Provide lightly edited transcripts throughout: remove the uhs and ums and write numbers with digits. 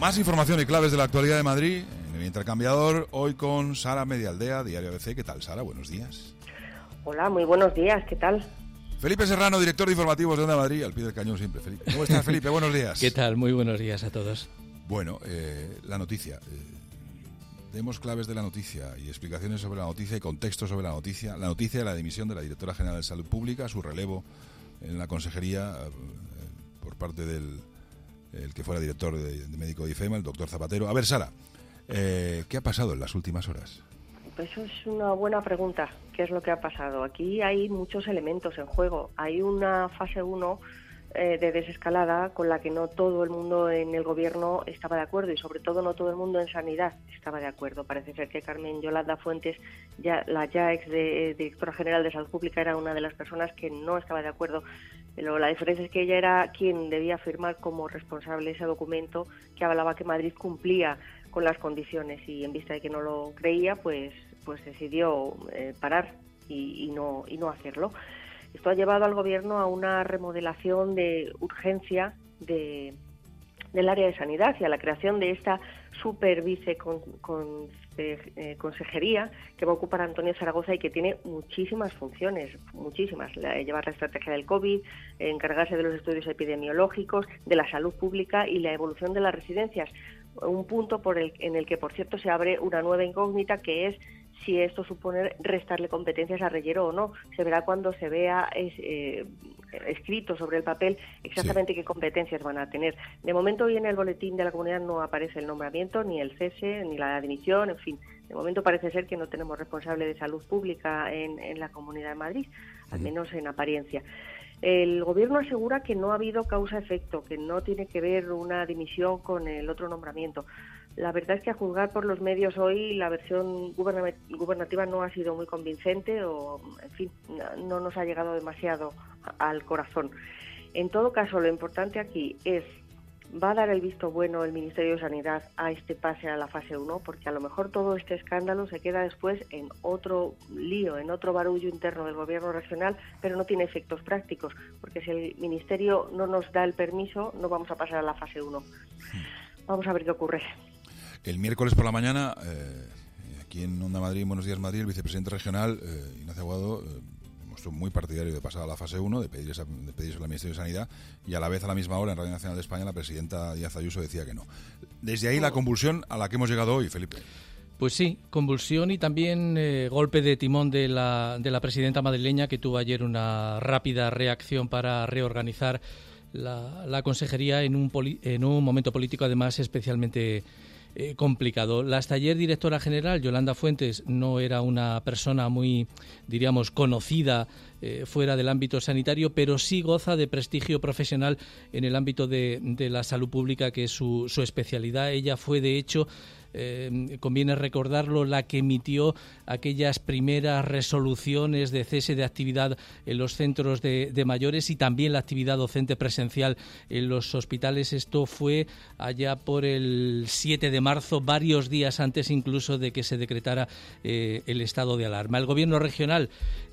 Más información y claves de la actualidad de Madrid en el Intercambiador, hoy con Sara Medialdea, Diario ABC. ¿Qué tal, Sara? Buenos días. Hola, muy buenos días, ¿qué tal? Felipe Serrano, director de informativos de Onda Madrid, al pie del cañón siempre, Felipe. ¿Cómo estás, Felipe? Buenos días. ¿Qué tal? Muy buenos días a todos. Bueno, la noticia. Demos claves de la noticia y explicaciones sobre la noticia y contexto sobre la noticia. La noticia de la dimisión de la directora general de Salud Pública, su relevo en la consejería por parte del el que fuera director de médico de IFEMA, el doctor Zapatero. A ver, Sara, ¿qué ha pasado en las últimas horas? Pues eso es una buena pregunta. ¿Qué es lo que ha pasado? Aquí hay muchos elementos en juego. Hay una fase 1 de desescalada con la que no todo el mundo en el gobierno estaba de acuerdo y sobre todo no todo el mundo en sanidad estaba de acuerdo. Parece ser que Carmen Yolanda Fuentes, la ex directora general de Salud Pública, era una de las personas que no estaba de acuerdo. Pero la diferencia es que ella era quien debía firmar como responsable ese documento que hablaba que Madrid cumplía con las condiciones, y en vista de que no lo creía, pues decidió parar y no hacerlo. Esto ha llevado al gobierno a una remodelación de urgencia del área de sanidad y a la creación de esta super consejería que va a ocupar Antonio Zaragoza y que tiene muchísimas funciones, muchísimas. Llevar la estrategia del COVID, encargarse de los estudios epidemiológicos, de la salud pública y la evolución de las residencias. Un punto en el que, por cierto, se abre una nueva incógnita, que es si esto supone restarle competencias a Reyero o no. Se verá cuando se vea escrito sobre el papel exactamente qué competencias van a tener. De momento, hoy en el boletín de la comunidad no aparece el nombramiento, ni el cese, ni la dimisión, en fin. De momento parece ser que no tenemos responsable de salud pública en la Comunidad de Madrid, al menos en apariencia. El gobierno asegura que no ha habido causa-efecto, que no tiene que ver una dimisión con el otro nombramiento. La verdad es que, a juzgar por los medios hoy, la versión gubernativa no ha sido muy convincente o, en fin, no nos ha llegado demasiado al corazón. En todo caso, lo importante aquí es: ¿va a dar el visto bueno el Ministerio de Sanidad a este pase a la fase 1? Porque a lo mejor todo este escándalo se queda después en otro lío, en otro barullo interno del gobierno regional, pero no tiene efectos prácticos, porque si el Ministerio no nos da el permiso, no vamos a pasar a la fase 1. Vamos a ver qué ocurre. El miércoles por la mañana, aquí en Onda Madrid, Buenos Días Madrid, el vicepresidente regional, Ignacio Aguado, mostró muy partidario de pasar a la fase 1, de pedirse al Ministerio de Sanidad, y a la vez, a la misma hora, en Radio Nacional de España, la presidenta Díaz Ayuso decía que no. Desde ahí la convulsión a la que hemos llegado hoy, Felipe. Pues sí, convulsión y también golpe de timón de la presidenta madrileña, que tuvo ayer una rápida reacción para reorganizar la consejería en un momento político, además, especialmente complicado. La hasta ayer directora general, Yolanda Fuentes, no era una persona muy, diríamos, conocida fuera del ámbito sanitario, pero sí goza de prestigio profesional en el ámbito de la salud pública, que es su especialidad. Ella fue, de hecho, conviene recordarlo, la que emitió aquellas primeras resoluciones de cese de actividad en los centros de mayores y también la actividad docente presencial en los hospitales. Esto fue allá por el 7 de marzo, varios días antes incluso de que se decretara el estado de alarma. El gobierno regional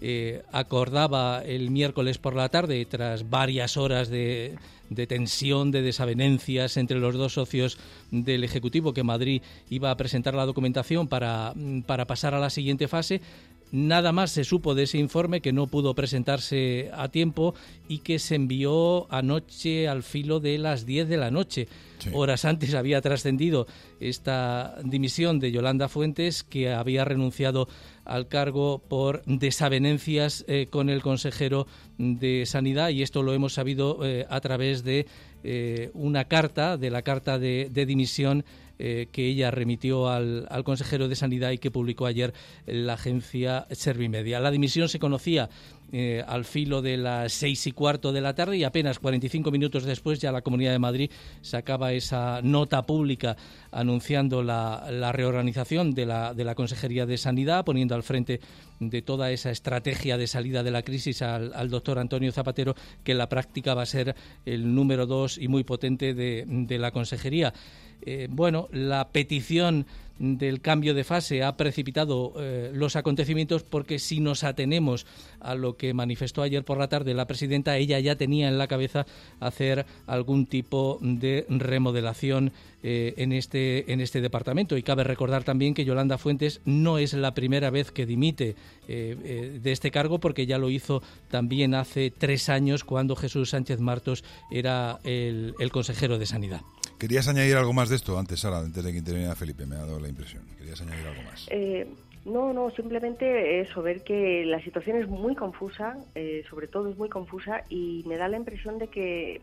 acordaba el miércoles por la tarde, tras varias horas de tensión, de desavenencias entre los dos socios del Ejecutivo, que Madrid iba a presentar la documentación para pasar a la siguiente fase. Nada más se supo de ese informe, que no pudo presentarse a tiempo y que se envió anoche al filo de las 10 de la noche. Sí. Horas antes había trascendido esta dimisión de Yolanda Fuentes, que había renunciado al cargo por desavenencias con el consejero de Sanidad, y esto lo hemos sabido a través de una carta, de la carta de dimisión que ella remitió al consejero de Sanidad y que publicó ayer la agencia Servimedia. La dimisión se conocía al filo de las 6:15 de la tarde, y apenas 45 minutos después ya la Comunidad de Madrid sacaba esa nota pública anunciando la reorganización de la Consejería de Sanidad, poniendo al frente de toda esa estrategia de salida de la crisis al doctor Antonio Zapatero, que en la práctica va a ser el número 2 y muy potente de la Consejería. La petición del cambio de fase ha precipitado los acontecimientos, porque si nos atenemos a lo que manifestó ayer por la tarde la presidenta, ella ya tenía en la cabeza hacer algún tipo de remodelación en este departamento. Y cabe recordar también que Yolanda Fuentes no es la primera vez que dimite de este cargo, porque ya lo hizo también hace 3 años, cuando Jesús Sánchez Martos era el consejero de Sanidad. ¿Querías añadir algo más de esto antes, Sara, antes de que interviniera Felipe? Me ha dado la impresión. ¿Querías añadir algo más? No, simplemente eso, ver que la situación es muy confusa, sobre todo es muy confusa, y me da la impresión de que,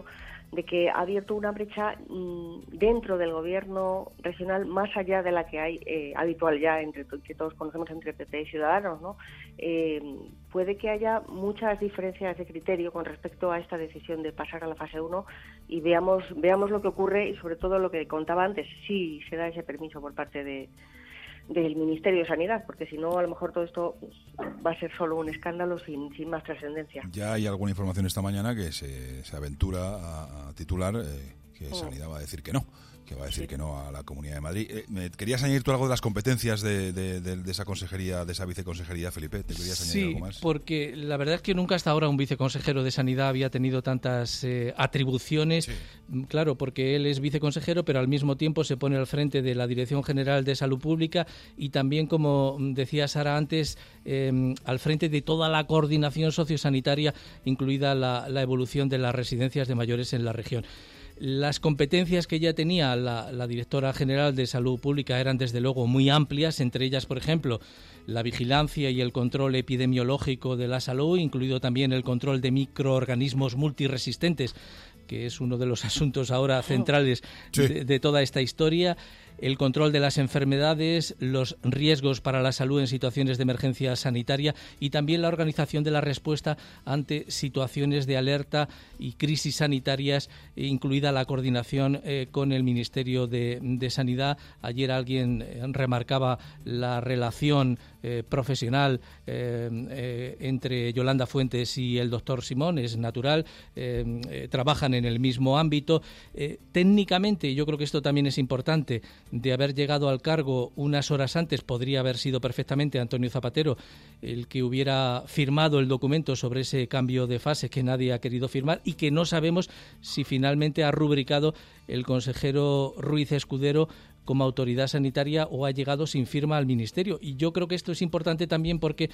ha abierto una brecha dentro del gobierno regional, más allá de la que hay habitual ya, que todos conocemos entre PP y Ciudadanos, ¿no? Puede que haya muchas diferencias de criterio con respecto a esta decisión de pasar a la fase 1, y veamos lo que ocurre, y sobre todo lo que contaba antes, si se da ese permiso por parte del Ministerio de Sanidad, porque si no, a lo mejor todo esto va a ser solo un escándalo sin más trascendencia. Ya hay alguna información esta mañana que se aventura a titular que Sanidad va a decir que no, que no a la Comunidad de Madrid. ¿Querías añadir tú algo de las competencias de esa consejería, de esa viceconsejería, Felipe? ¿Te querías añadir algo más? Sí, porque la verdad es que nunca hasta ahora un viceconsejero de Sanidad había tenido tantas atribuciones. Sí. Claro, porque él es viceconsejero, pero al mismo tiempo se pone al frente de la Dirección General de Salud Pública, y también, como decía Sara antes, al frente de toda la coordinación sociosanitaria, incluida la evolución de las residencias de mayores en la región. Las competencias que ya tenía la directora general de Salud Pública eran desde luego muy amplias, entre ellas, por ejemplo, la vigilancia y el control epidemiológico de la salud, incluido también el control de microorganismos multiresistentes, que es uno de los asuntos ahora centrales de toda esta historia, el control de las enfermedades, los riesgos para la salud en situaciones de emergencia sanitaria, y también la organización de la respuesta ante situaciones de alerta y crisis sanitarias, incluida la coordinación con el Ministerio de Sanidad. Ayer alguien remarcaba la relación profesional entre Yolanda Fuentes y el doctor Simón, es natural, trabajan en el mismo ámbito. Técnicamente, yo creo que esto también es importante, de haber llegado al cargo unas horas antes, podría haber sido perfectamente Antonio Zapatero el que hubiera firmado el documento sobre ese cambio de fase que nadie ha querido firmar, y que no sabemos si finalmente ha rubricado el consejero Ruiz Escudero como autoridad sanitaria o ha llegado sin firma al Ministerio. Y yo creo que esto es importante también porque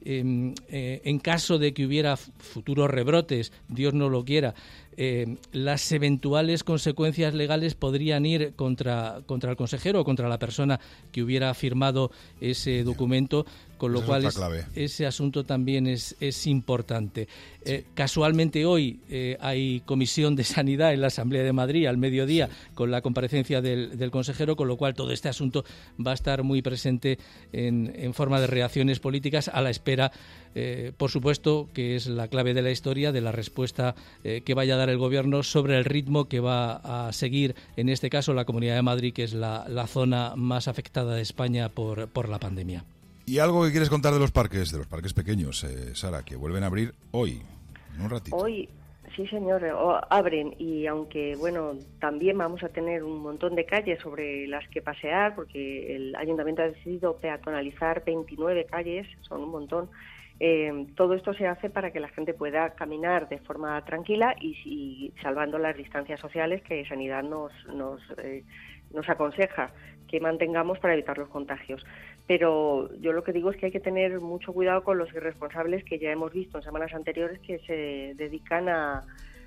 en caso de que hubiera futuros rebrotes, Dios no lo quiera, las eventuales consecuencias legales podrían ir contra el consejero o contra la persona que hubiera firmado ese documento, con lo cual ese asunto también es importante. Casualmente hoy hay comisión de Sanidad en la Asamblea de Madrid al mediodía, con la comparecencia del consejero, con lo cual todo este asunto va a estar muy presente en forma de reacciones políticas, a la espera, por supuesto, que es la clave de la historia, de la respuesta que vaya a dar el Gobierno sobre el ritmo que va a seguir, en este caso, la Comunidad de Madrid, que es la zona más afectada de España por la pandemia. ¿Y algo que quieres contar de los parques pequeños, Sara, que vuelven a abrir hoy, en un ratito? Hoy, sí señor, abren, y aunque, también vamos a tener un montón de calles sobre las que pasear, porque el Ayuntamiento ha decidido peatonalizar 29 calles, son un montón. Todo esto se hace para que la gente pueda caminar de forma tranquila y salvando las distancias sociales que Sanidad nos aconseja que mantengamos para evitar los contagios. Pero yo lo que digo es que hay que tener mucho cuidado con los irresponsables que ya hemos visto en semanas anteriores, que se dedican a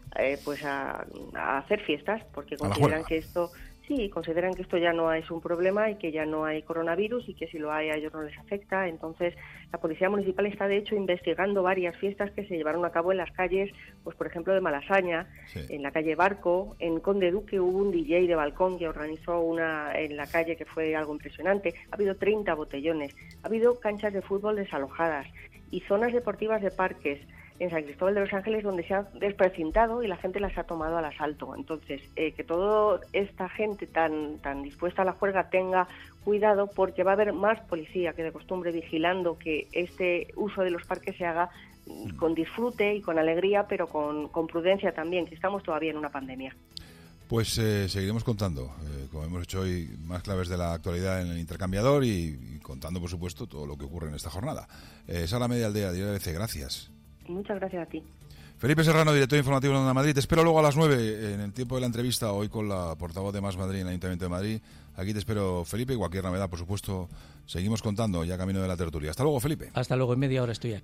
hacer fiestas, porque consideran que esto ya no es un problema y que ya no hay coronavirus, y que si lo hay a ellos no les afecta. Entonces, la Policía Municipal está, de hecho, investigando varias fiestas que se llevaron a cabo en las calles, pues por ejemplo, de Malasaña, en la calle Barco, en Conde Duque hubo un DJ de balcón que organizó una en la calle que fue algo impresionante. Ha habido 30 botellones, ha habido canchas de fútbol desalojadas y zonas deportivas de parques en San Cristóbal de los Ángeles donde se ha desprecintado y la gente las ha tomado al asalto. Entonces, que toda esta gente tan dispuesta a la juerga tenga cuidado, porque va a haber más policía que de costumbre vigilando que este uso de los parques se haga con disfrute y con alegría, pero con prudencia también, que estamos todavía en una pandemia. Pues seguiremos contando, como hemos hecho hoy, más claves de la actualidad en el intercambiador y contando, por supuesto, todo lo que ocurre en esta jornada. Sala Media Aldea, Diario ABC, gracias. Muchas gracias a ti. Felipe Serrano, director informativo de Onda Madrid. Te espero luego a las 9 en el tiempo de la entrevista, hoy con la portavoz de Más Madrid en el Ayuntamiento de Madrid. Aquí te espero, Felipe, y cualquier novedad, por supuesto, seguimos contando ya camino de la tertulia. Hasta luego, Felipe. Hasta luego, en media hora estoy aquí.